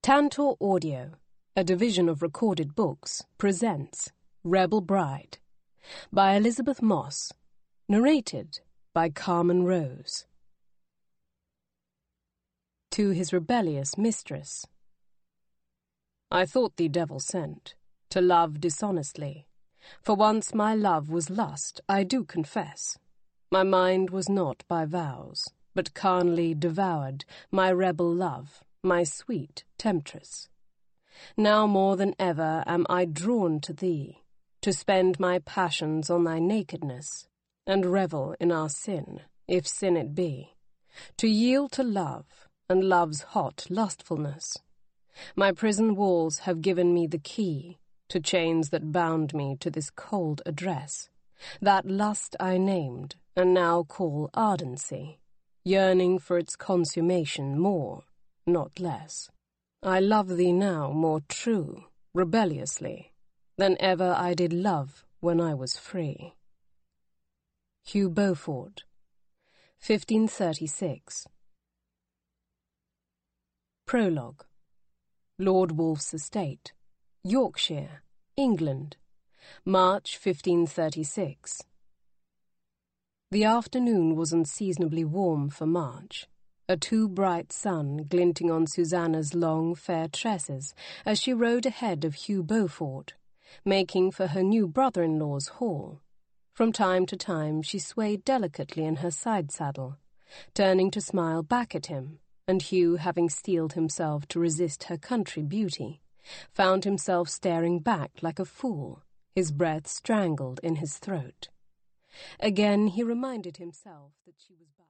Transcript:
Tantor Audio, a division of Recorded Books, presents Rebel Bride by Elizabeth Moss, narrated by Carmen Rose. To his rebellious mistress. I thought thee devil sent, to love dishonestly. For once my love was lust, I do confess. My mind was not by vows, but carnally devoured my rebel love, my sweet temptress. Now more than ever am I drawn to thee, to spend my passions on thy nakedness, and revel in our sin, if sin it be, to yield to love, and love's hot lustfulness. My prison walls have given me the key to chains that bound me to this cold address, that lust I named, and now call ardency, yearning for its consummation more, not less. I love thee now more true, rebelliously, than ever I did love when I was free. Hugh Beaufort, 1536. Prologue. Lord Wolfe's Estate, Yorkshire, England, March 1536. The afternoon was unseasonably warm for March, a too bright sun glinting on Susanna's long, fair tresses as she rode ahead of Hugh Beaufort, making for her new brother-in-law's hall. From time to time she swayed delicately in her side-saddle, turning to smile back at him, and Hugh, having steeled himself to resist her country beauty, found himself staring back like a fool, his breath strangled in his throat. Again he reminded himself that she was